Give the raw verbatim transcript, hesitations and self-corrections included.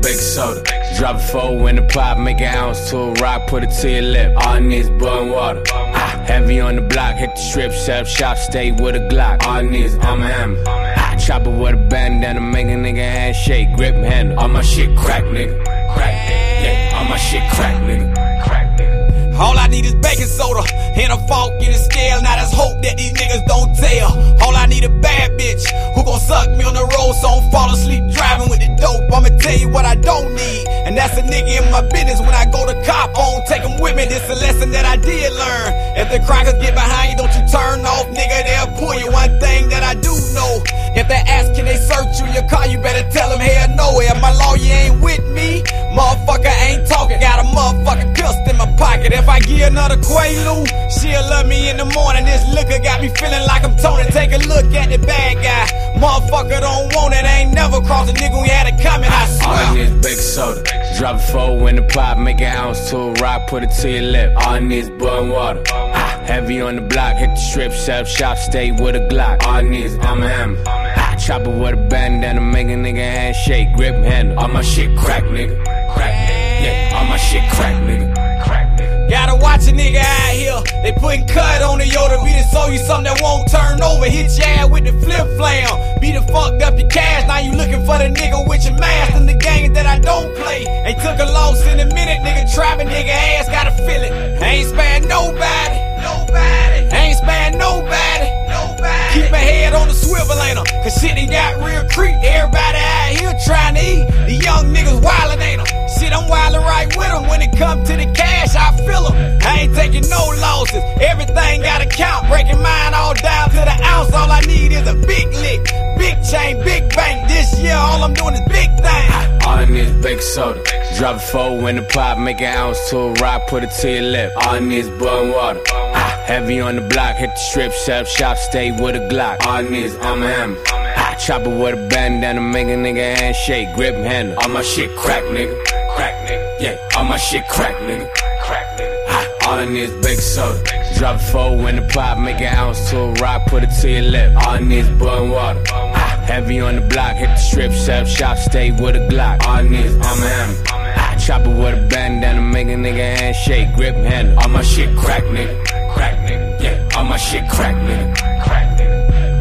baking soda. Drop a four in the pot, make an ounce to a rock, put it to your lip. All I need is boiling water. Ah, heavy on the block, hit the strip, set up shop, stay with a Glock. All I need is Arm and Hammer. Ah, chop it with a bandana, make a nigga handshake, grip and handle. All my shit crack, nigga. Crack, yeah, all my shit crack, nigga. Crack, nigga. All I need is baking soda and a fork in a scale. Now let's hope that these niggas don't tell. All I need a bad bitch who gon' suck me on the road so I don't fall asleep driving with the dope. I'ma tell you what I don't need, and that's a nigga in my business. When I go to cop, I don't take him with me. This a lesson that I did learn. If the crackers get behind you, don't you turn off, nigga, they'll pull you. One thing that I do know, if they ask can they search you in your car, you better tell them hell no. If my lawyer ain't with me, motherfucker ain't talking. Got a motherfucking pistol in my pocket. If I give another Quaalude, she'll love me in the morning. This liquor got me feeling like I'm Tony. Take a look at the bad guy. Motherfucker don't want it. Ain't never crossed a nigga we had it coming, I swear. All I need is baking soda. Drop a four in the pot, make an ounce to a rock, put it to your lip. All I need is boiling water. Ah, heavy on the block, hit the strip, set up shop, stay with a Glock. All I need is Arm and Hammer. Ah, chop it with a bandana, make a nigga handshake, grip and handle. All my shit crack, nigga. Crack, yeah, all my shit crack, nigga. Crack, nigga. Gotta watch a nigga out here. They putting cut on the Yoda. Be to show you something that won't turn over. Hit your ass with the flip flam. Be the fucked up your cash. Now you looking for the nigga with your mask in the game that I don't play. Ain't took a loss in a minute, nigga. Trapping nigga ass, gotta feel it. Ain't sparing nobody. Nobody. Ain't sparing nobody. Nobody. Keep my head on the swivel, ain't em? Cause shit done got real creep. Everybody out here trying to eat. The young niggas wildin', ain't em? Shit, I'm wildin' right with them. When it come to the cash, I feel them. I ain't taking no losses. Everything gotta count. Breaking mine all down to the ounce. All I need is a big lick. Big chain, big bank. This year, all I'm doing is big things. All I need is baking soda. Drop a four in the pot, make an ounce to a rock, put it to your lip. All I need is boiling water. Ah, heavy on the block, hit the strip, set up shop, stay with a Glock. All I need is Arm and Hammer. Ah, chop it with a bandana, make a nigga handshake, grip and handle. All my shit crack, nigga. Crack, nigga. Yeah, all my shit crack, nigga. Crack, nigga. Ah, all I need is baking soda. Drop a four in the pot, make an ounce to a rock, put it to your lip. All I need is boiling water. Ah, heavy on the block, hit the strip, set up shop, stay with a Glock. All I need is Arm and Hammer. Ah, chop it with a bandana, make a nigga handshake, grip and handle. All my shit crack, nigga. Crack, nigga. Yeah, all my shit crack, nigga. Crack, nigga.